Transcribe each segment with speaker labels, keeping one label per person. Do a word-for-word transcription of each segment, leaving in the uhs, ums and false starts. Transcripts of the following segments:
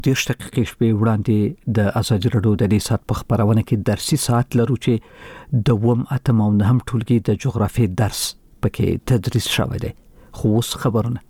Speaker 1: دېرش دقیقې شپې وړاندې د ازادي راډیو د دې ساعت په خبرونه کې درسي ساعت لرو چې دوم اتم او نهم ټولګي د جغرافیې درس پکې تدریس شوی دی. خو اوس خبرونه.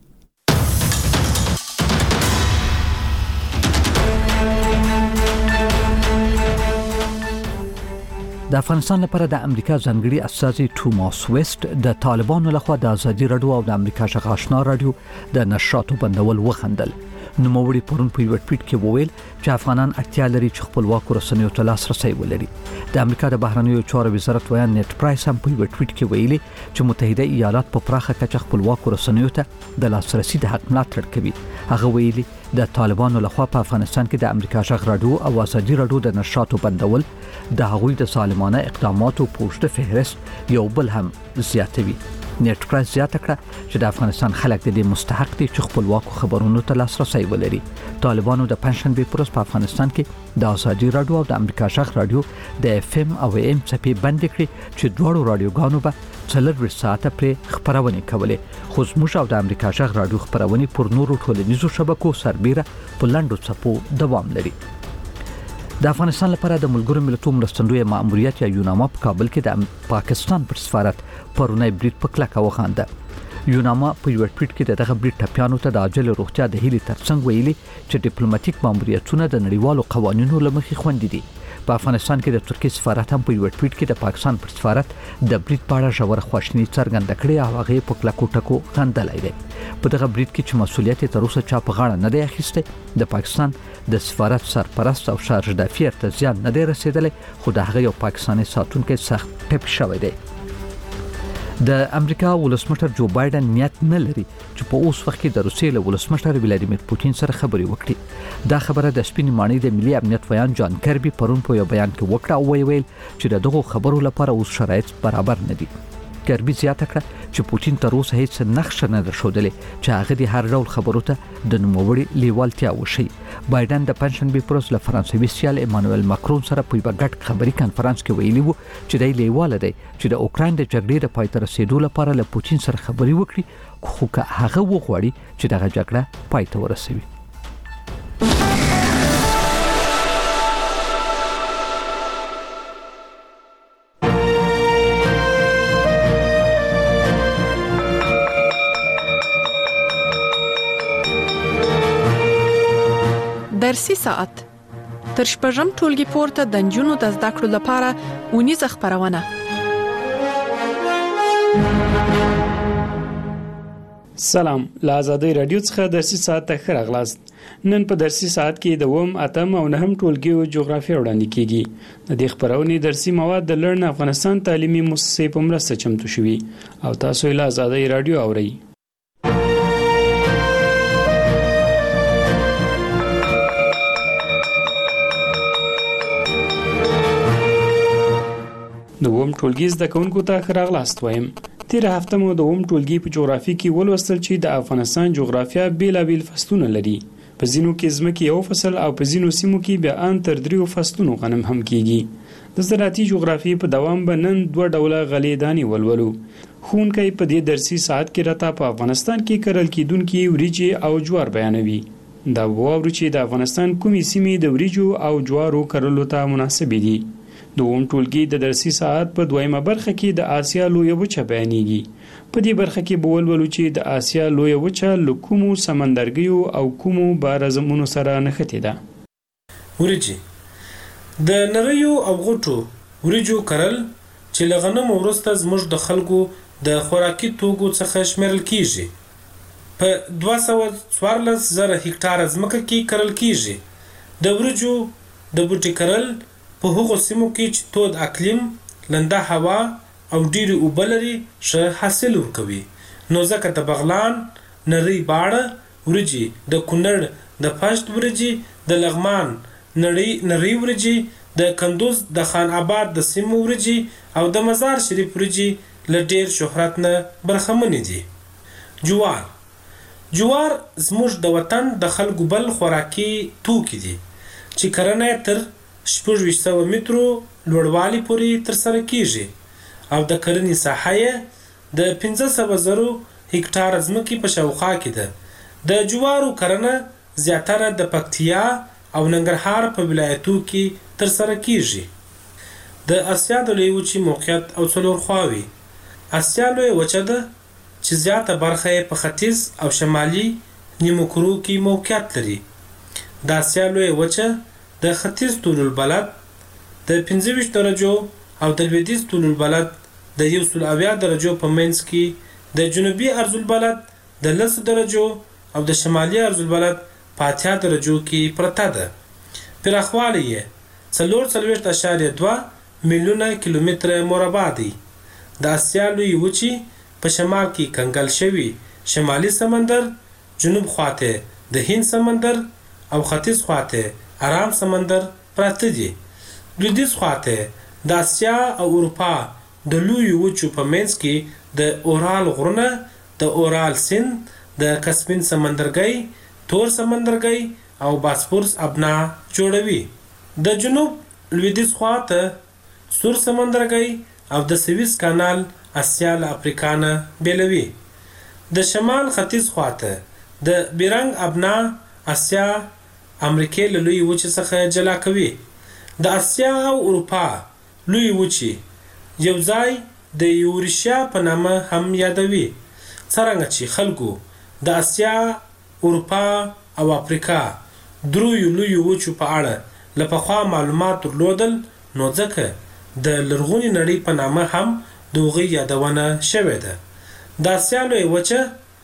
Speaker 1: د افغانستان لپاره د امریکا ځانګړي استازي توماس ویسټ د طالبانو لخوا د ازادي راډیو او د امریکا ژغ آشنا راډیو د نشراتو بندول وخندل. نوموړي پرون په یو ټویټ کې وویل چې افغانان اړتیا لري چې خپلواک رسنیو ته لاسرسي ولري. د امریکا د بهرنیو چارو وزارت ویان نیټ پرایس هم په یو ټویټ کې ویلي چې متحده ایالات په پراخه کچه خپلواک رسنیو ته د لاسرسي د حق ملاتړ کوي. هغه ویلي د طالبانو لخوا په افغانستان کې د امریکا ژغ راډیو او ازادي راډیو د نشراتو بندول د هغوی د ظالمانه اقداماتو په اوږده فهرست یو بل هم زیاتوي. نیټ پرایس زیاته کړه چې د افغانستان خلک د دې مستحق دي چې خپلواکو خبرونو ته لاسرسي ولري. طالبانو د پنځشنبه پر ورځ په افغانستان کې د ازادي راډیو او د امریکا ژغ راډیو د اف ام او ام څپې بند کړې چې دواړو راډیوګانو به څلور ساعته پر خبرونه کولې. خو زموږ او د امریکا ژغ راډیو خبرونه پر نورو ټولنیزو شبکو سربېره په لنډو څپو دوام لري. د افغانستان لپاره د ملګرو ملتونو مرستندوی مأموریت یا یوناما په کابل کې د پاکستان پر سفارت پرونی بریټ په کلکه وخانده. یوناما په یو ټویټ کې دغه بریټ ټپیانو ته د عاجل روغتیا د هیلې ترڅنګ ویلي چې ډیپلوماټیک مأموریتونه د نړیوالو قوانینو له مخې خوندي دي. په افغانستان کې د ترکیې سفارت هم په یو ټویټ کې د پاکستان پر سفارت د بریټ په اړه ژوره خواشیني څرګنده کړې او هغه په کلکو ټکو خندلای دی. په دغه بریټ کې چې مسؤلیت تر اوسه چا په غاړه نه دی اخیسته، د پاکستان د سفارت سرپرست او شارژ دافیر ته زیان نه دی رسیدلی، خو د هغه یو پاکستاني ساتونکي سخت ټپي شوی دی. د امریکا ولسمشر جو بایدن نیت نه لري چې په اوس وخت کې د روسیې له ولسمشر ولادیمیر پوتین سره خبرې وکړي. دا خبره د سپین ماڼۍ د ملي امنیت ویان جان کربي پرون په یو بیان کې وکړه او ویل چې د دغو خبرو لپاره اوس شرایط برابر نه دي. کربي زیاته کړه چې پوتین تر اوسه هیڅ نقشه نه درښودلې چې هغه د هر ډول خبرو ته د نوموړي لیوالتیا وشي. بایدن د پنځشنبه پر ورځ له فرانسوي سیال ایمانوئل ماکرون سره په یو ګډ خبري کانفرنس کې ویلي وو چې د لیواله دی چې د اوکراین د جګړې د پای ته رسیدو لپاره له پوتین سره خبري وکړي، خو که هغه وغواړي چې دغه جګړه پای ته ورسوي.
Speaker 2: درسي ساعت تر شپږم ټولګي پورته د نجونو د زده کړو لپاره ونیزه خبرونه.
Speaker 3: سلام، له آزادۍ رادیو څخه درسي ساعت ته ښه راغلاست. نن په درسي ساعت کې د اووم، اتم او نهم ټولګیو جغرافیه وړاندې کیږي. د دې خبرونې درسي مواد د لرن افغانستان تعلیمي مؤسسې په مرسته چمتو شوي او تاسو یې له آزادۍ رادیو اورئ. د اووم ټولګي زده کوونکو ته ښه راغلاست وایم. تیره هفته مو د اووم ټولګي په جغرافیه کې ولوستل چې د افغانستان جغرافیه بیلابیل فصلونه لري. په ځینو کې ځمکې یو فصل او په ځینو سیمو کې بیا ان تر دریو فصلونو غنم هم کیږي. د زراعتي جغرافیې په دوام به نن دوه ډوله غلې دانې ولولو. ښوونکی په دې درسي ساعت کې راته په افغانستان کې کرل کیدونکي وریجې او جوار بیانوي. دا واورو چې د افغانستان کومې سیمې د وریجو او جوارو کرلو ته مناسبې دي. د اووم ټولګي د درسي ساعت په دویمه برخه کې د آسیا لویه وچه بیانېږي. په دې برخه کې به ولولو چې د آسیا لویه وچه له کومو سمندرګیو او کومو بارزمونو سره نښتې ده.
Speaker 4: وریجې د نریو او غټو وریجو کرل چې له غنمو وروسته زموږ د خلکو د خوراکي توکو څخه شمیرل کیږي. په دوه سوه څوارلس زره هکټاره ځمکه کې کرل کیږي. د وریجو د بوټي کرل په هغو سیمو کې چې تود اقلیم، لنده هوا او ډیرې اوبه لري ښه حاصل ورکوي. نو ځکه د بغلان، نری باړه وریجې، د کونړ د پشت وریجې، د لغمان نری نری وریجې، د کندوز د خان آباد د سیمو وریجې او د مزار شریف وریجې له ډیر شهرت نه برخمنې دي. جوار جوار زموږ د وطن د خلکو بل خوراکي توکي دي چې کرنه تر شپږ ویشت سوه مترو لوړوالي پورې ترسره کیږي او د کرنې ساحه یې د پنځه سوه زرو هکټاره ځمکې په شاوخوا کې ده. د جوارو کرنه زیاتره د پکتیا او ننګرهار په ولایتو کې ترسره کیږي. د اسیا د لویې وچې موقعیت او څلور خواوې. اسیا لویه وچه ده چې زیاته برخه یې په ختیځ او شمالي نیمو کرو کې موقعیت لري. د اسیا لویه وچه د ختیځ طول البلد د پنځه ویشت درجو او د لویدیځ طول البلد د یو سل اویا درجو په منځ کې، د جنوبي عرض البلد د لسو درجو او د شمالي عرض البلد په اتیا درجو کې پرته ده. پراخوالی یې څلور څلوېښت اعشاریه دوه میلیونه کیلومتره مربع دی. د اسیا لویې وچې په شمال کې کنګل شوي شمالي سمندر، جنوب خواته د هند سمندر او ختیځ خواته ارام سمندر پراته دي. لویدیځ خواته د اسیا او اروپا د لویو وچو په منځ کې د اورال غرونه، د اورال سیند، د کسپین سمندرګي، تور سمندرګي او باسفورس ابنا جوړوي. د جنوب لویدیځ خواته سور سمندرګي او د سویس کانال اسیا له افریقا نه بیلوي. د شمال ختیځ خواته د بیرنګ ابنا اسیا امریکې له لویې وچې څخه جلا کوي. د اسیا او اروپا لویې وچې یو ځای د یورشیا په نامه هم یادوي. څرنګه چې خلکو د اسیا، اروپا او افریقا دریو لویو وچو په اړه له پخوا معلومات درلودل، نو ځکه د لرغونې نړۍ په نامه هم د هغوی یادونه شوې ده. د اسیا لویه وچه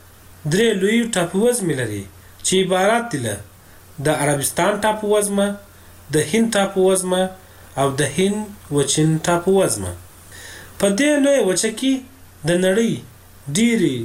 Speaker 4: درې لوی ټاپووزمې لري چې عبارت دي له د عربستان ټاپووزمه، د هند ټاپووزمه او د هند وچین ټاپووزمه. په دې لویه وچه کې د نړۍ ډېرې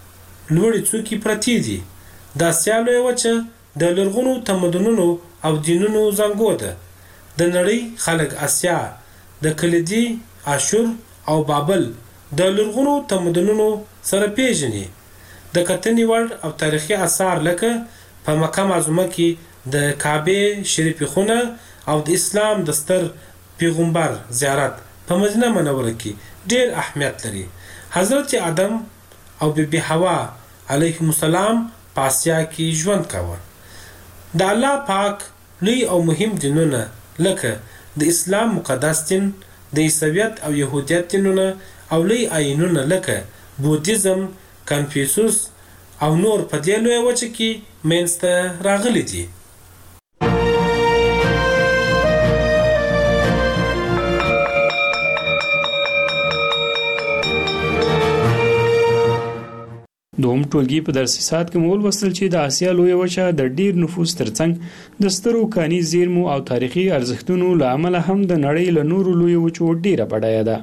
Speaker 4: لوړې څوکې پرتې دي. د اسیا لویه وچه د لرغونو تمدنونو او دینونو زانګو ده. د نړۍ خلک اسیا د کلیدي، اشور او بابل د لرغونو تمدنونو سره پیژني. د کتنې وړ او تاریخي آثار لکه په مکه معظمه کې د کعبه شریفې خونه او د اسلام د ستر پیغمبر زیارت په مدینه منوره کې ډېر اهمیت لري. حضرت آدم او بیبي حوا علیهم السلام په اسیا کې ژوند کاوه. د الله پاک لوی او مهم دینونه لکه د اسلام مقدس دین، د عیسویت او یهودیت دینونه او لوی آیینونه لکه بودیزم، کنفیوسوس او نور په دې لویه وچه کې منځته راغلي دي.
Speaker 3: دوم ټولګي په درسي ساعت کې مول وستل چې د اسیا لویه وچه د ډیر نفوس ترڅنګ د سترو کاني زیرمو او تاریخي ارزښتونو له امله هم د نړۍ له نورو لویو وچو ډیره بډایه ده.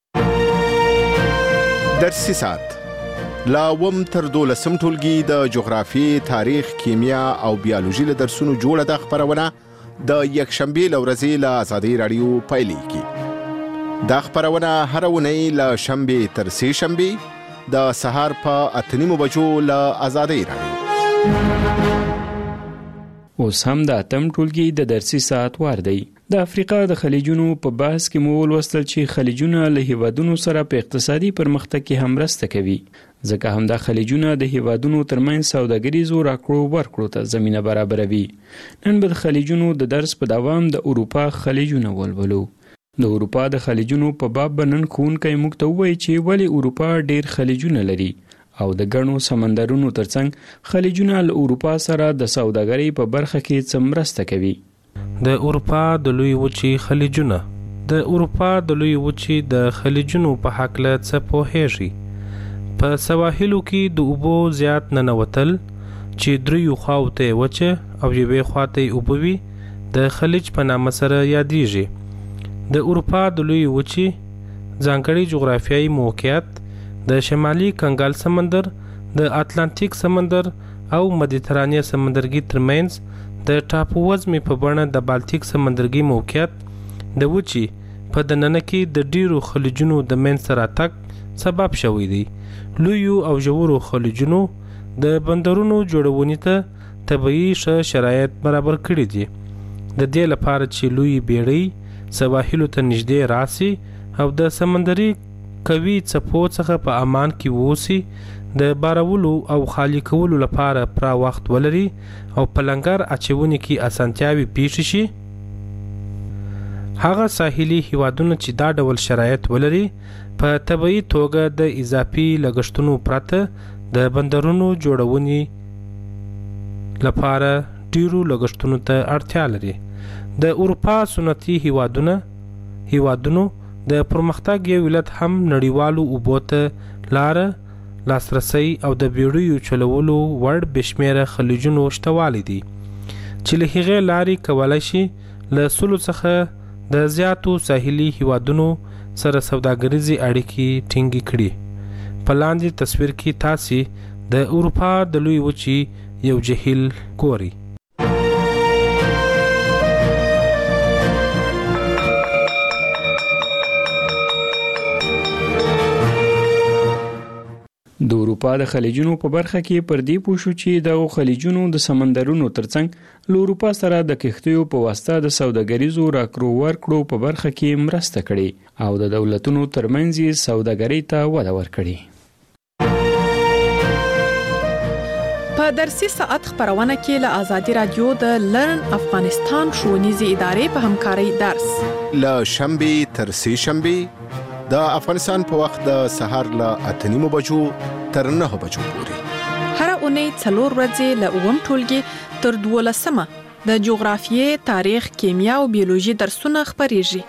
Speaker 5: درسي ساعت لا وم تر دولسم ټولګي د جغرافي، تاریخ، کیمیا او بیولوژي له درسونو جوړه ده خبرونه د یکشنبې له ورځې له ازادي راډیو پیلېږي. دا خبرونه هره اونۍ له شنبې تر سې شنبې د سهار په اته نیمو بجو له ازادۍ راډیو.
Speaker 3: اوس هم د اتم ټولګي د درسي ساعت وار دی. د افریقا د خلیجونو په بحث کې مو ولوستل چې خلیجونه له هیوادونو سره په اقتصادي پرمختګ کې هم مرسته کوي، ځکه هم د خلیجونه د هیوادونو ترمنځ سوداګریزو راکړو ورکړو ته زمینه برابروي. نن به د خلیجونو د درس په دوام د اروپا خلیجونه ولولو. د اروپا د خلیجونو په باب بنن ښوونکی موږ ته ووایي چې ولې اروپا ډیر خلیجونه لري او د ګڼو سمندرونو ترڅنګ خلیجونه له اروپا سره د سوداګرۍ په برخه کې څه مرسته کوي.
Speaker 6: د اروپا د لوی وچې خلیجونه. د اروپا د لوی وچې د خلیجونو په هکله څه پوهیږي؟ په سواحلو کې د اوبو زیات ننوتل چې دریو خواو ته وچه او یوې خواته اوبه وي د خلیج په نامه سره یادیږي. د اروپا د لوی وچې ځانګړی جغرافیایي موقعیت د شمالي کنګال سمندر، د اتلانتیک سمندر او مدیترانیا سمندرګي ترمنځ د ټاپووزمې په بڼه د بالتیک سمندرګي موقعیت د وچې په دننه کې د ډیرو خلیجونو د منځته راتګ سبب شوی دی. لویو او ژورو خلیجونو د بندرونو جوړونې ته طبیعي ښه شرایط برابر کړي دي، د دې لپاره چې لوی بیړۍ سواحلو ته نږدې راسي او د سمندري کوي څپو څخه په امان کې ووسی د بارولو او خالی کولو لپاره پرا وخت ولري او په لنګر اچونې کې اسانتیاوي پیښ شي. هغه ساحلي هیوادونه چې دا ډول شرایط ولري په طبيعي توګه د اضافي لګښتونو پرته د بندرونو جوړونې لپاره ډیرو لګښتونو ته اړتیا لري. د اروپا سنتي هیوادونه هیوادونو د پرمختګ یو ولت هم نړیوالو اوبو ته لار لاسرسي او د بیړیو چلولو وړ بشمیره خلیجونو شتوالی دي چې له هغې لارې کولای شي له سلو څخه د زیاتو ساحلي هیوادونو سره سوداګریزي اړیکې ټینګې کړي. په لاندې تصویر کې تاسې د اروپا د لوی وچې یو جهیل ګورئ.
Speaker 3: د اروپا د خلیجونو په برخه کې پر دې پوه شو چې د خلیجونو د سمندرونو ترڅنګ له اروپا سره د کښتیو په واسطه د سوداګریزو راکړو ورکړو په برخه کې مرسته کړې او د دولتونو ترمنځ سوداګرۍ ته وده ورکړې.
Speaker 2: په درسي ساعت خبرونه کې له آزادي رادیو د لرن افغانستان ښوونیزې ادارې په همکارۍ درس
Speaker 5: له شنبه تر سه شنبه د افغانستان په وخت د سهار له اته نیمو بجو تر نه بجو پورې
Speaker 2: هر اونۍ څلور ورځې له اووم ټولګي تر دولسمه د جغرافیې، تاریخ، کیمیا او بیولوژي درسونه خبرېږي.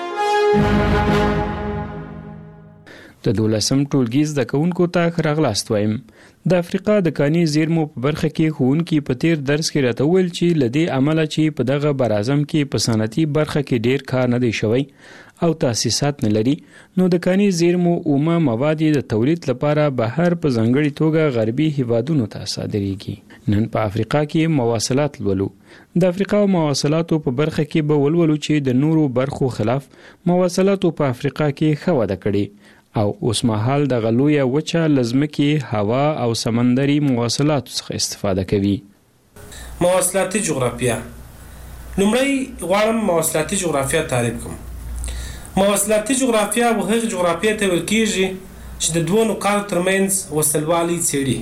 Speaker 3: د دولسم ټولګي زده کوونکو ته ښه راغلاست وایم. د افریقا د کاني زیرمو په برخه کې ښوونکي په تیر درس کې راته وویل چې له دې امله چې په دغه براعظم کې په صنعتي برخه کې ډیر کار نه دی شوی او تاسیسات نه لري، نو د کاني زیرمو اومه مواد د تولید لپاره بهر په ځانګړي توګه غربي هیوادونو ته صادریږي. نن په افریقا کې مواصلات لولو. د افریقا مواصلاتو په برخه کې به ولولو چې د نورو برخو خلاف مواصلاتو په افریقا کې ښه وده کړې او اوس مهال د غلویه وچه لزمکي هوا او سمندري مواصلاتو څخه استفاده کوي.
Speaker 4: مواصلاتي جغرافیه. لومړی غواړم مواصلاتي جغرافیه تعریف کوم. مواصلاتي جغرافیه وهغه جغرافیه ته ویل کېږي چې د دوه نقاطو ترمنځ وصلوالي څېړي.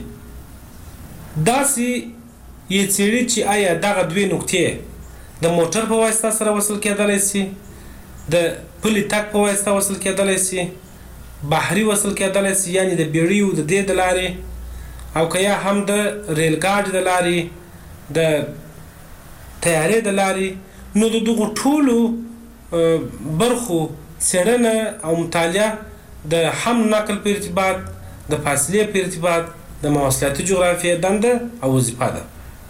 Speaker 4: داسې یې څېړي چې آیا دغه دوې نقطې د موټر په واسطه سره وصل کېدلی شي، د پلي تګ په واسطه وصل کېدلی شي، بحري وصل کېدلی شي، یعنې د بیړیو د دې د لارې، او که یا هم د ریل ګاډي د لارې، د طیارې د لارې. نو د دغو ټولو برخو څېړنه او مطالعه د حمل نقل په ارتباط، د فاصلې په ارتباط د مواصلاتي جغرافیې دنده او وظیفه ده.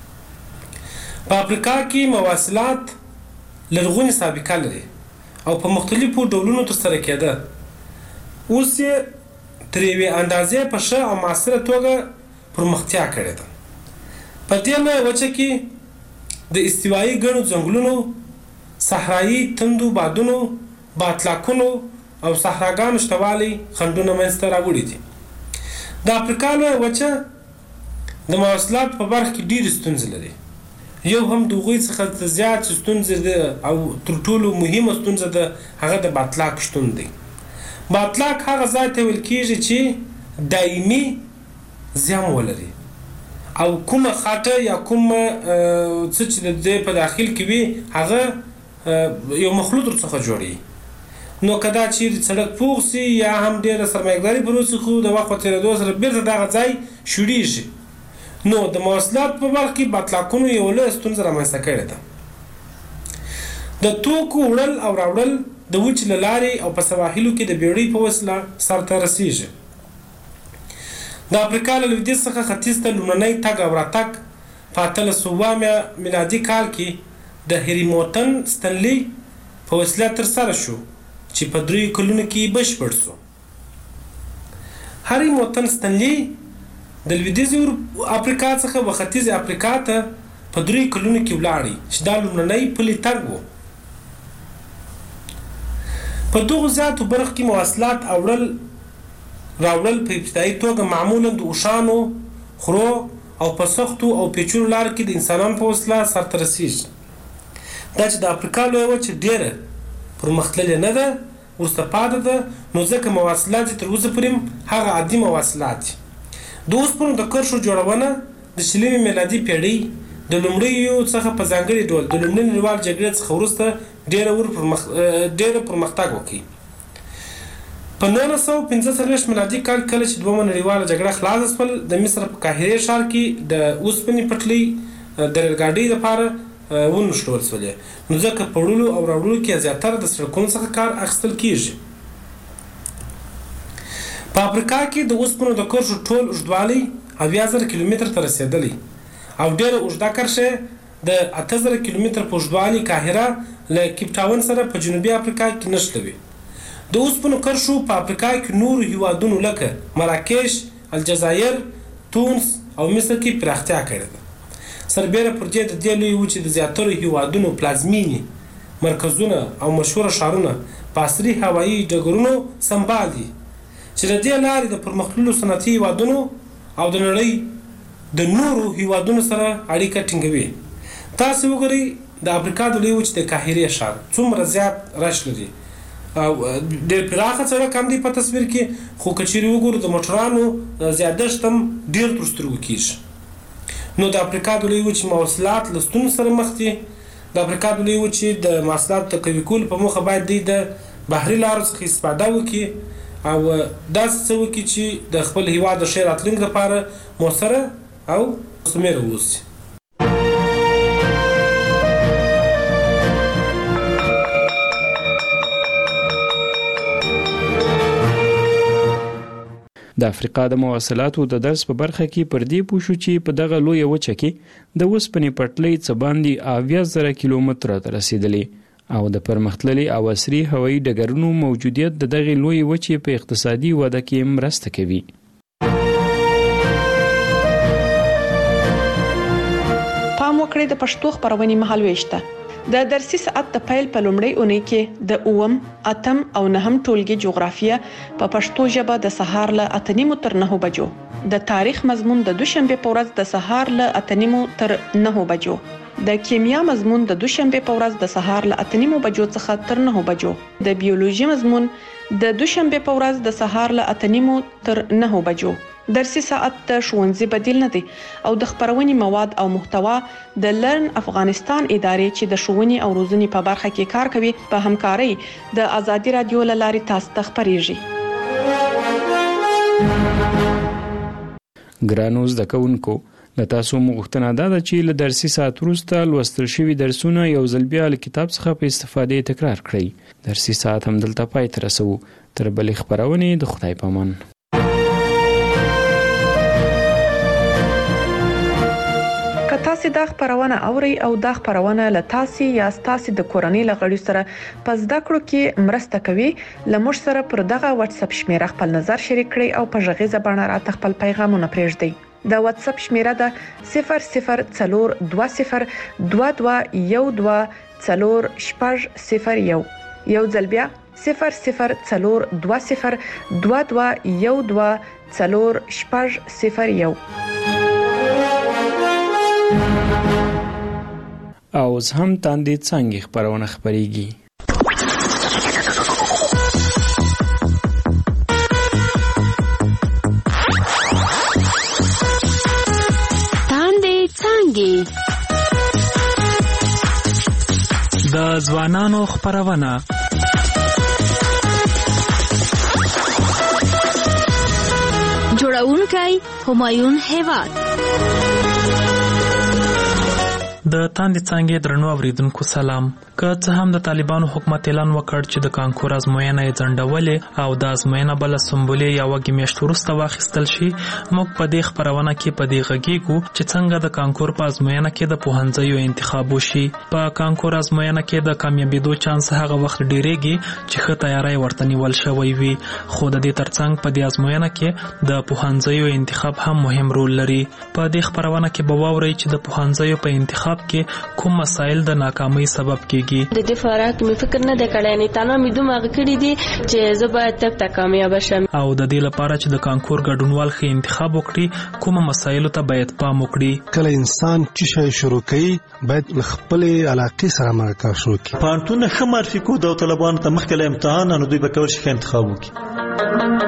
Speaker 4: په افریقا کې مواصلات لرغونې سابقه لري او په مختلفو ډولونو ترسره کېده. اوس یې تر یوې اندازې په ښه او معاصره توګه پرمختیا کړې ده. په دې لویه وچه کې د استوایي ګڼو ځنګلونو، صحرایي تندو بادونو، باطلاقونو او صحراګانو شتوالی خنډونه منځته راوړي دي. د افریقا لویه وچه د مواصلاتو په برخه کې ډېرې ستونزې لري. یو هم د هغوی څخه زیات ستونزې ده او تر ټولو مهمه ستونزه ده هغه د باطلاق شتون دی. باطلاق هغه ځای ته ویل کېږي چې دایمي زیان ولري او کومه خاطه یا کومه څه چې د دې په داخل کې وي هغه یو مخلوط ورڅخه جوړي. نو که دا چیرې سړک پوخ سي یا هم ډېره سرمایه‌ګذاري پر وسي، خو د وخت په تېرېدو سره بېرته دغه ځای شوړېږي. نو د مواصلاتو په برخه کې باطلاقونو یو لویه ستونزه رامنځته کړې ده. د توکو وړل او راوړل د وچې له لارې او په سواحلو کې د بیړۍ په وسیله سرته رسېږي. د افریقا له لویدیځ څخه ختیځ ته لومړنی تګ او راتګ په اتلس سوه میلادي کال کې د هریموتن ستنلي په وسیله ترسره شو چې په دریو کلونو کې بشپړ شو. هریموتن ستنلي د لویدیځې افریقا څخه و ختیځې افریقا ته په دریو کلونو کې ولاړی چې دا لومړنی پلي تګ و. په دغو زیاتو برخو کې مواصلات اوړل راوړل په ابتدایي توګه معمولا د اوښانو، خرو او په سختو او پیچلو لارو کې د انسانانو په وسیله سرته رسېږي. دا چې د افریقا لویه وچه ډېره پرمختللې نه ده، ورسته پاتې ده، نو ځکه مواصلات تر اوسه پورې هغه عادي مواصلات دي. د اوسپنو د کرښو جوړونه د شلمې میلادي پیړۍ د لومړیو څخه په ځانګړي ډول د لومړۍ نړیوال جګړې څخه وروسته ډېره ور پرمخ ډېره پرمختګ وکړي. په نولس سوه پنځه څلوېښت میلادي کال کله چې دویمه نړیواله جګړه خلاصه شول، د مصر په قاهرې ښار کې د اوسپنې پټلۍ د ریل ګاډۍ لپاره ونښلول شولې، نو ځکه په وړلو او راوړلو کې زیاتره د سړکونو څخه کار اخیستل کیږي. په افریقا کې د اوسپنو د کرښو ټول اوږدوالی اویا زره کیلومتر ته رسېدلی او ډېره اوږده کرښه د اته زره کیلومتر په اوږدوالي قاهره له کیپ ټاون سره په جنوبي افریقا کې نښلوي. د اوسپنو کرښو په افریقا کې نورو هیوادونو لکه مراکش، الجزایر، تونس او مصر کې پراختیا کړې ده. سربیره پر دې د دې لویې وچې د زیاترو هیوادونو پلازمینې مرکزونه او مشهوره ښارونه په عصري هوایي ډګرونو سمبال دي چې د دې لارې د پرمختللو صنعتي هیوادونو او د نړۍ د نورو هیوادونو سره اړیکه ټینګوي. تاسو وګورئ د افریقا د لویې وچې د قاهرې ښار څومره زیات رش لري او ډېر پراخه سړک هم دی په تصویر کې، خو که چیرې وګورو د موټرانو زیادښت هم ډېر تر سترګو کېږي. نو د افریقا د لویې وچې مواصلات له ستونزو سره مخ دي. د افریقا د لویې وچې د مواصلاتو د قوي کولو په موخه باید دوی د بحري لارو څخه استفاده وکړي او داسې څه وکړي چې د خپل هیواد د ښې راتلونکي لپاره مؤثره او مثمره واوسي.
Speaker 3: د افریقا د مواصلاتو د درس په برخه کې پر دې پوه شو چې په دغه لویه وچه کې د اوسپنې پټلۍ څه باندې اویا زره کیلومتره ته رسېدلې او د پرمختللي او عصري هوایي ډګرونو موجودیت د دغې لویې وچې په اقتصادي وده کې مرسته کوي.
Speaker 2: پام وکړئ د پښتو خپرونې مهالوېش ته. د درسي ساعت د پیل په لومړۍ اونۍ کې د اووم، اتم او نهم ټولګي جغرافیه په پښتو ژبه د سهار له اته نیمو تر نهو بجو، د تاریخ مضمون د دوشنبه په ورځ د سهار له اته نیمو تر نهو بجو، د کیمیا مضمون د دوشنبه په ورځ د سهار له اته نیمو بجو څخه تر نهو بجو، د بیولوژي مضمون د دوشنبه په ورځ د سهار له اته نیمو تر نهو بجو. درسي ساعت د ښوونځي بدیل نه دی او د خپرونې مواد او محتوا د لرن افغانستان ادارې چې د ښوونې او روزنې په برخه کې کار کوي په همکارۍ د ازادي رادیو له لارې تاسو ته خپریږي.
Speaker 3: ګرانو زده کوونکو، له تاسو مغوښتنه دا ده چې له درسي ساعت وروسته لوستل شوي درسونه یو ځل بیا له کتاب څخه په استفادې تکرار کړئ. درسي ساعت هم دلته پای ته رسوو. تر بلې خپرونې د خدای په امان.
Speaker 2: که تاسو دا خبرونه اوري او دا خبرونه له تاسو یا تاسو د کورنۍ لغړی سره په زده کړو کې مرسته کوي، لمر سره پر دغه واتس اپ شمیره خپل نظر شریک کړئ او په ژغیزه باندې راته خپل پیغامونه پرېږدئ. د واتس اپ شمیره ده صفر صفر څلور دوه صفر دوه دوه یو دوه څلور شپږ صفر یو. یو ځل بیا صفر صفر څلور دوه صفر دوه دوه یو دوه څلور شپږ صفر یو.
Speaker 3: او اوس هم تاندې څانګې خپرونه خپریږي.
Speaker 7: تاندې څانګې
Speaker 8: د ځوانانو خپرونه.
Speaker 7: جوړونکی همایون هیواد.
Speaker 8: د تاندې څانګې درنو اوریدونکو سلام. که څه هم د طالبانو حکومت اعلان وکړ چې د کانکور ازموینه یې ځنډولې او د ازموینه بل سمبولې یا وګي میاشت وروسته واخیستل شي، موږ په دې خبرونه کې په دې غږیږو چې څنګه د کانکور په ازموینه کې د پوهنځیو انتخاب وشي. په کانکور ازموینه کې د کامیابیدو چانس هغه وخت ډیریږي چې ښه تیاری ورته نیول شوی وي، خو د دې ترڅنګ په دې ازموینه کې د پوهنځیو انتخاب هم مهم رول لري. په دې خبرونه کې به واورئ چې د پوهنځیو په انتخاب کې کوم مسایل د ناکامۍ سبب کیږي.
Speaker 9: د دې فارغ مې فکر نه دی کړی، نه تنه مې دومره کړی دي چې زه باید تک تک کامیاب شم.
Speaker 8: او د دې لپاره چې د کانکور ګډونوال ښه انتخاب وکړي کوم مسایلو ته باید پام وکړي.
Speaker 10: کله انسان چې شي شروع کوي باید خپل علاقې سره مرکه شروع کړي.
Speaker 11: پانتون ښه معرفي کو د طالبانو ته مخکې امتحان نو دوی به کول شي انتخاب وکړي.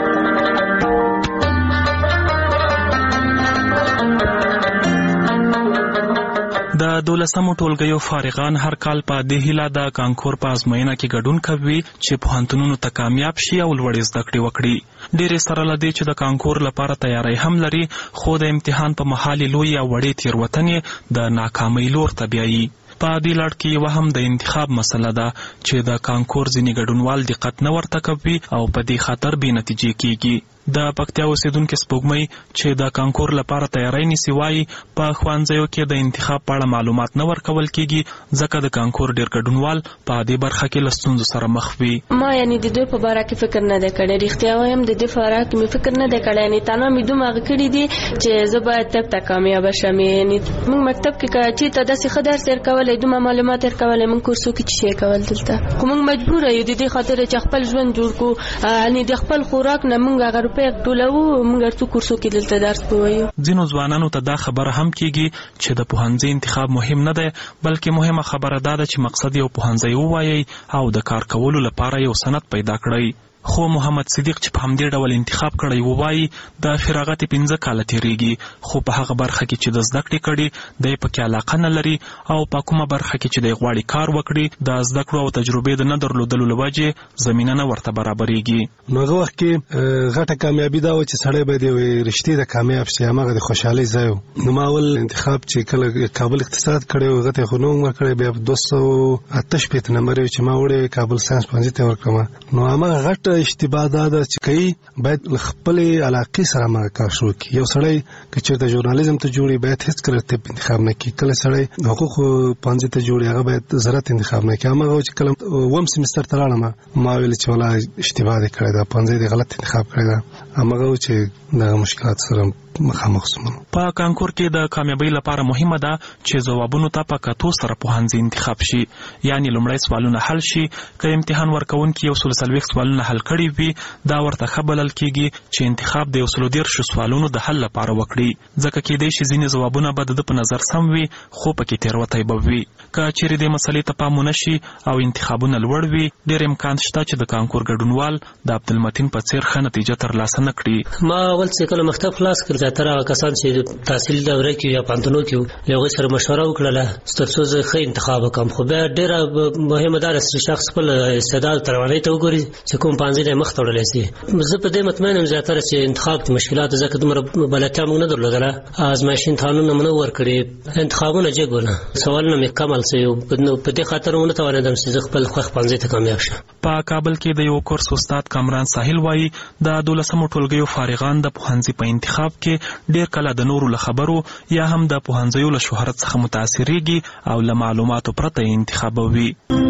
Speaker 8: د دولسمو ټولګیو فارغان هر کال په دې هیله د کانکور په ازموینه کې ګډون کوي چې پوهنتونونو ته کامیاب شي او لوړې زده کړې وکړي. ډېرې سره له دې چې د کانکور لپاره تیاری هم لري، خو د امتحان په مهال لوی یا وړې تېروتنې د ناکامۍ لور ته بیایي. په دې لړ کې یوه هم د انتخاب مسله ده چې د کانکور ځینې ګډونوال دقت نه ورته کوي او په دې خاطر بې نتیجې کیږي. د پکتیا اوسیدونکو سپوږمۍ چې د کانکور لپاره تیاری نیسي وایي په ښوونځیو کې د انتخاب په اړه معلومات نه ورکول کیږي ځکه د کانکور ډېر ګډونوال په دې برخه کې له ستونزو سره مخ وي.
Speaker 9: ما یعنی د دوی په باره کې فکر نه دی کړی، رښتیا وایم د دې په باره کې مې فکر نه دی کړی، یعنې تنه مې دومره کړي دي چې زه باید تک تک کامیاب شم. یعنې موږ مکتب کې که چېرته داسې ښه درس ورکولی، دومره معلومات ورکولی، موږ کورسو کې څه شی کول دلته، خو موږ مجبوره یو د دې خاطر چې خپل ژوند جوړ کړو، یعنې د خپل خوراک نه موږ هغه روپۍ ټولوو، موږ څو کورسو کې دلته درس ووایو.
Speaker 8: ځینو ځوانانو ته دا خبره هم کیږي چې د پوهنځي انتخاب مهم نه دی، بلکې مهمه خبره دا ده چې مقصد یو پوهنځی ووایي او د کار کولو لپاره یو سند پیدا کړئ. خو محمد صدیق چې په همدې ډول انتخاب کړی ووایي د فراغت پنځه کاله تیریږي، خو په هغه برخه کې چې د زده کړې کړي دی پکې علاقه نه لري او په کومه برخه کې چې دی غواړي کار وکړي د زده کړو او تجربې د نه درلودلو له وجې زمینه نه ورته برابرېږي.
Speaker 10: نو هغه وخت کې غټه کامیابي دا و چې سړی باید یو رښتې د کامیاب شي، هماغه د خوشحالۍ ځای و. نو ما اول انتخاب چې کله کابل اقتصاد کړی و هغه ته خو نوم ورکړی، بیا دوه سوه اته شپېته نمبر چې ما وړی کابل ساینس پوهنځي ته ورکړم. نو هماغه غټ اشتباه دا ده چې کوي باید خپل علاقې سره مرکه شروع کړي. یو سړی که چېرته ژورنالیزم ته جوړي باید هېڅکله طب انتخاب نه کړي، کله سړی حقوق پوهنځي ته جوړي هغه باید زراعت انتخاب نه کړي. هماغه چې کله اووم سیمستر ته لاړم ما ویل چې ولا اشتباه دې کړی ده، پوهنځی دې غلط انتخاب کړی ده. هماغه چې دغه مشکلات سره مخامخ شوم.
Speaker 8: په کانکور کې د کامیابی لپاره مهمه ده چې ځوابونو ته په کتو سره پوهنځي انتخاب شي، یعنی لومړی سوالونه حل شي. که امتحان ورکوونکي یو سل څلوېښت سوالونه حل کړي وي دا ورته ښه بلل کیږي چې انتخاب د یو سلو دېرشو سوالونو د حل لپاره وکړي، ځکه کیدای شي ځینې ځوابونه به د ده په نظر سم وي خو پکې تېروتی به وي. که چیرې دې مسلې ته پام ونه شي او انتخابونه لوړ وي ډېر امکان شته چې د کانکور ګډونوال د عبدالمتین په څېر ښه نتیجه ترلاسه نه کړي.
Speaker 12: ما اول چې کله مکتب خلاص کړ زیاتره هغه کسان چې تحصیل دوره کې یا پوهنتونو کې له هغوی سره مشوره وکړله تر څو زه ښه انتخاب وکړم. خو بیا ډېره مهمه دا ده چې شخص خپل استعداد توانایي ته وګوري چې کوم پوهنځي دی مخ ته وړلی شي. زه په دې مطمئن یم زیاتره چې انتخاب کې مشکلات ځکه دومره بلدتیا موږ نه درلودله، ازمایښتي امتحانونه مو نه ورکړي، انتخابونه جګ ول، سوالونه مې کم حل شوي، نو په دې خاطر ونه توانېدم چې زه خپل خوښ پوهنځي ته کامیاب شم.
Speaker 8: په کابل کې د یو کورس استاد کامران ساحل وایي د دولسمو ټولګیو فارغان د پوهنځي په انتخاب کې ډېر کله د نورو له خبرو یا هم د پوهنځیو له شهرت څخه متاثرېږي او له معلوماتو پرته یې انتخابوي.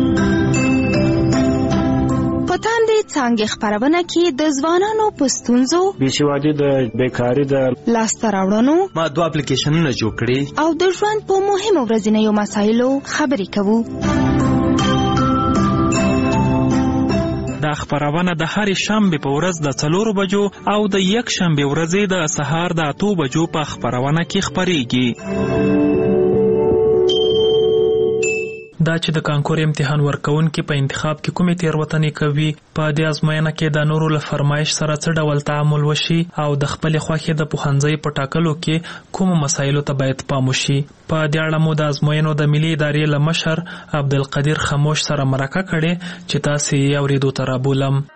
Speaker 7: په تاندې څانګې خپرونه کې د ځوانانو په ستونزو،
Speaker 13: بېسوادي د بیکاري د
Speaker 7: لاسته راوړنو،
Speaker 13: ما دوه اپلیکیشنونه جوړ کړي
Speaker 7: او د ژوند په مهمو ورځنیو مسایلو خبرې کوو.
Speaker 8: دا خپرونه د هرې شنبې په ورځ د څلورو بجو او د یک شنبې ورځې د سهار د اتو بجو په خپرونه کې خپرېږي. دا چې د کانکور امتحان ورکوونکي په انتخاب کې کومې تېروتنې کوي، په دې ازموینه کې د نورو له فرمایش سره څه ډول تعامل وشي او د خپلې خوښې د پوهنځي په ټاکلو کې کومو مسایلو ته باید پام وشي. په دې اړه مو د ازموینو د ملي ادارې له مشر عبدالقدیر خموش سره مرکه کړې چې تاسې یې اورېدو ته رابولم.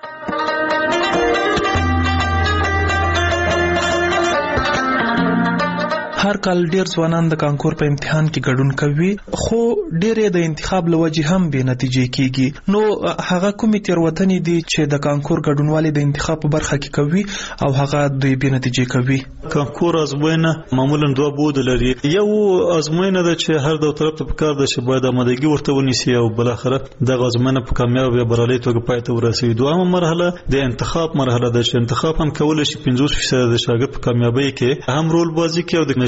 Speaker 8: هر کال ډیر ځوانان د کانکور په امتحان کې ګډون کوي، خو ډېرې د انتخاب له وجې هم بې نتیجې کیږي. نو هغه کومې تېروتنې دي چې د کانکور ګډونوالي د انتخاب په برخه کې کوي او هغه دوی بې نتیجې کوي؟
Speaker 11: کانکور ازموینه معمولا دوه بعد لري. یو ازموینه ده چې هر دو طرف ته پکار ده چې باید آمادګي ورته ونیسي او بالاخره دغه ازموینه په کامیاب یا بریالۍ توګه پای ته ورسوي. دویمه مرحله د انتخاب مرحله ده چې انتخاب هم کولی شي پنځوس فیصده د شاګرد په کامیابۍ کې هم رول بازي کوي او د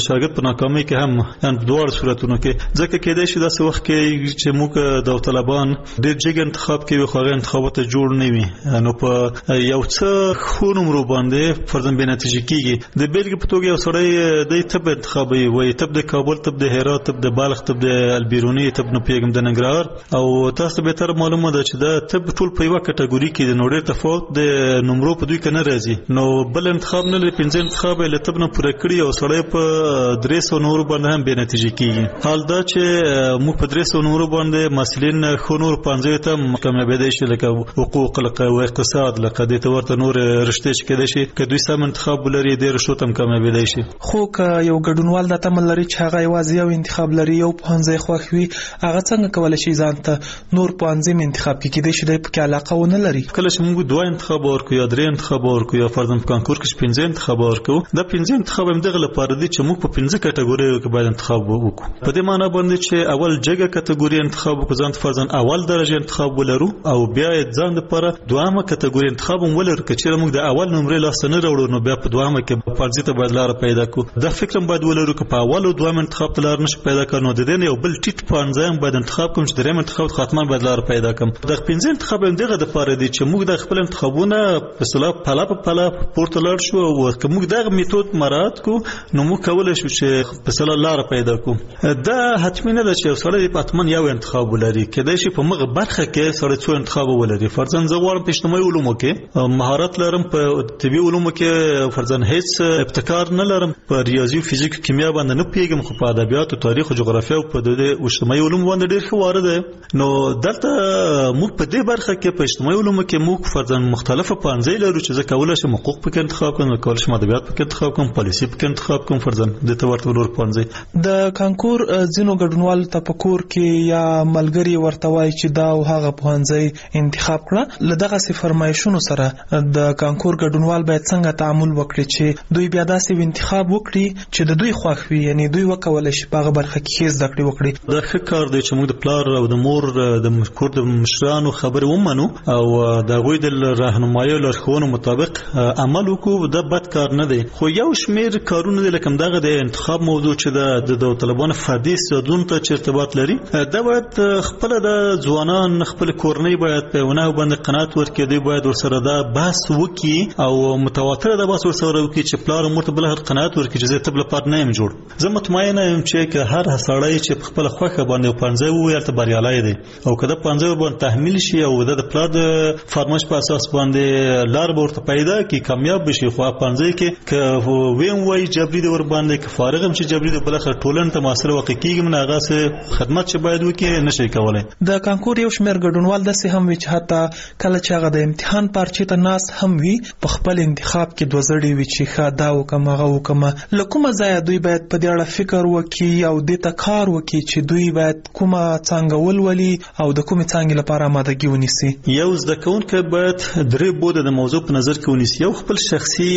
Speaker 11: شاګرد په ناکامۍ کې هم ان په دوه صورتونو کې ځکه کېدای شي داسې وخت کې چې موږ داوطلبان ډېر جګ انتخاب کوي خو هغه انتخابات جوړ نه وي نو په یو څه خو نمرو باندې فرضاً بې نتیجې کېږي د بیلګې په توګه یو سړی د تب انتخابوي وایي تب د کابل تب د هرات تب د بالغ تب د البیروني تب نه پیږم د ننګرهار او تاسو به تر معلومه ده چې دا تب ټول په یوه کټګوري کې د نوړې تفاوت د نمرو په دوی کې نه راځي نو بل انتخاب نه لري پنځه انتخاب له تب نه پوره کړی او سړی په درې سوه نورو باندې هم بې نتیجې کېږي حال دا چې موږ په درې سوه نورو باندې مسلین خو نور پنځه ته کامیابېدای شي لکه حقوق او اقتصاد لکه د ته ورته نور رشتې چې کېدای شي که دوی سم انتخاب ولري ډېر رشتو ته هم کامیابېدای شي
Speaker 8: خو که یو ګډونوال دا تمه لري چې هغه یوازې یو انتخاب لري یو پوهنځی خوښ وي هغه څنګه کولی شي ځان ته نور پوهنځي م انتخاب کړي کېدای شي دی پکې علاقه ونه لري
Speaker 11: کله چې موږ دوه انتخاب ورکړو یا درې انتخاب ورکړو یا فرضاً په کانکور کې پنځه انتخاب ورکړو دا پنځه انتخاب هم دغه لپاره دي چې موږ په پنځه کټګوریو کې باید انتخاب وکړو په دې معنی باندې چې اول جګه کټګوري انتخاب وکړو ځان ته فرضاً اول درجه انتخاب ولرو او بیا ځان لپاره دوامه کټګوري انتخاب هم ولرو که چېرې موږ د اول نمرې لاسته نه راوړو نو بیا په دوامه کې پنځه ته باید لاره پیدا کړو دا فکر هم باید ولرو که په اول او دویم انتخاب ته لاره نشو پیدا کړو نو د دې نه یو بل ټیټ پنځه هم باید انتخاب کوم چې دریم انتخاب خاتمه باید لاره پیدا کوم د پنځه انتخاب هم دغه د پاره دي چې موږ د خپل انتخابونه په سلا پلا په پلا پورته لار شو او که موږ دغه میتود مراعات کو نو موږ کولای شو چې په سلا لاره پیدا کوو دا حتمی نه ده چې سړی په اتمن یو انتخاب ولري کله چې په مغه برخه کې سړی څو انتخاب ولري فرضاً زه غواړم په اجتماعي علومو کې مهارت لرم په طبي علومو کې فرضاً هیڅ ابتکار نه لرم په ریاضي او فزیک کیمیا باندې نه پیږم خو په ادبیات او تاریخ او جغرافیا او په د اجتماعي علومو باندې ډېر ښه وارد ده نو دلته موږ په دې برخه کې په اجتماعي علومو کې موږ فرضاً مختلفه پانځې لرو چې زه کولای شم حقوق پکې انتخاب کوم کولای شم ادبیات پکې انتخاب کوم پالیسي پکې انتخاب کوم فرضاً د تورته ورور پانځې
Speaker 8: د کانکور ځینو ګډونوال تفکر کې یا ملګری ورته وایي چې دا او هغه پانځې انتخاب کړه لدغه سي فرمایشونو سره د کانکور ګډونوال باید څنګه تعامل وکړي چې دوی بیا داسې انتخاب وکړي چې د دوی خوښ وي یعنی دوی وکولای شي په هغه برخه کې زده کړې وکړي
Speaker 11: دا ښه کار دی چې موږ د پلار او د مور د کور د مشرانو خبرې ومنو او د هغوی د راهنمایي او لارښوونو مطابق عمل وکړو دا بد کار نه دی خو یو شمېر کارونه دي لکه دغه د انتخاب موضوع چې د داوطلبانو فردي استعدادونو ته چې ارتباط لري دا باید خپل د ځوانان خپل کورنۍ باید په ونه باندې قناعت ورکړي دوی باید ورسره دا بحث وکړي او متواتره دا بحث ورسره وکړي چې پلار مور ته بل هر قناعت ورکړي چې زه ته بل پات نه یم جوړ زه مطمئنه یم چې که هر سړی چې خپل خوخه باندې پنځه وویل ته بریالي دی او کله پنځه باندې تحمیل شي او د پلار د فرمایش په اساس باندې لار ورته پیدا کی کامیاب بشي خو پنځه کې که ویم وای جبري د ور باندې که فارغ هم چې جبري د بل اخر ټولن ته معاصر واقع کیږي من هغه سه خدمت چې باید وکړي نشي کولای
Speaker 8: د کانکور یو شمېر ګډونوال د سه هم وی چې حتی کله چې هغه د امتحان پارچې ته ناس هم وی په خپل انتخاب کې دوزړی وی چې ښه دا وکم هغه وکم لکه ځای دوی باید په دې اړه فکر وکړي او د ته کار وکړي چې دوی باید کومه څنګه ولولي او د کومه څنګه لپاره آمادګي ونیسي
Speaker 11: یو زده کوونکی باید درې بوده د موضوع په نظر کې ونیسي یو خپل شخصي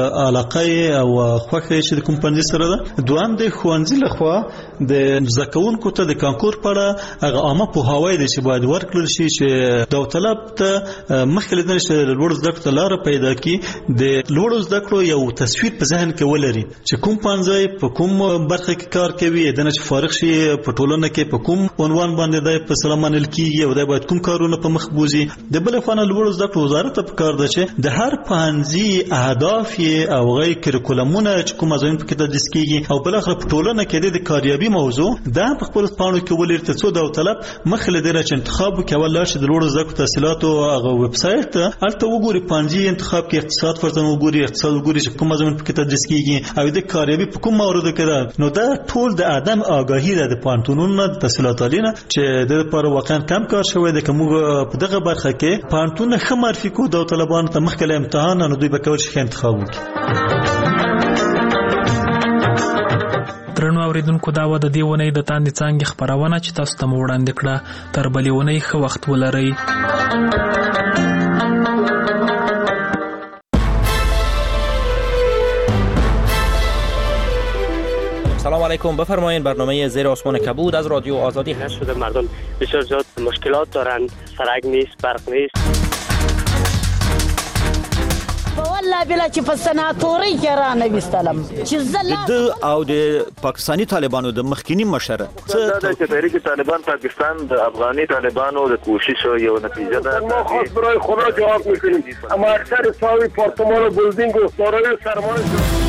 Speaker 11: علاقه او خوښه چې د کمپنۍ سره ده دوام د خوانځي لخوا د زده کوونکو ته د کانکور په اړه هغه عامه پوهاوی دی چې باید ورکړل شي چې داوطلب ته مخکې له چې لوړ زده کړو لاره پیدا کړي د لوړ زده کړو یو تصویر په ذهن کې ولري چې کوم پنځه په کوم برخه کې کار کوي د نه فارغ شي په ټولنه کې په کوم عنوان باندې د په سلامانل کیږي او د باید کوم کارونه په مخ بوزي د بل فن لوړ زده کړو وزارت په کار ده چې د هر پنځه اهداف او غي کریکولمونه چې کوم ځین په کې تدریس کیږي او بل اخر په ټولنه کې د کاریابي موضوع دا په خپل پاڼو کې ولر ته څو داوطلب مخله دره چې انتخاب کوي لا چې د لوړ زده کړو تحصیلات او هغه ویب سټ ته البته وګوري پنځه انتخاب کې اقتصاد فرضاً وګوري اقتصاد وګوري چې کوم ځین په کې تدریس کیږي او د کاریابي په کوم موردو کې ده نو دا ټول د ادم آگاهی ده د پانتونونو د تحصیلات لري چې د لپاره واقعا کم کار شوی دی کوم په دغه برخه کې پانتون خمرفي کو د طالبانو ته مخکله امتحان نو دوی به کول شي انتخاب وکړي
Speaker 8: درنو اوریدونکو دا و د دې ونې د تاندې څنګه خبرونه چې تاسو ته وړاندې کړه تر بلې ونې ښه وخت ولرئ
Speaker 14: سلام علیکم بفرمایید برنامه زیر آسمان کبود از رادیو آزادی هست
Speaker 15: شده مردم بسیار زیاد مشکلات دارند سرک نیست برق نیست والله بلا چې په سناتوري کې را نه وستلم چې زلا
Speaker 16: د او د پاکستاني طالبانو د مخکینی مشر
Speaker 17: څه د تحریک طالبان پاکستان د افغاني طالبانو د کوشش یو نتیجه ده
Speaker 18: ما خاص برای خدا جواب میکنیم اما اکثر صاحب پارتمان و بلدینگ و دارای سرمایه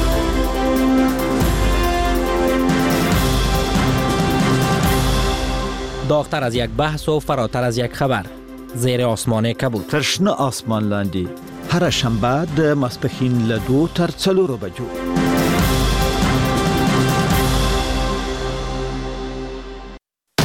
Speaker 14: داغتر از یک بحث و فراتر از یک خبر زیر آسمان کبود
Speaker 16: ترشنه آسمان لاندی هر شنبه د ماسپښین له دو تر څلورو بجو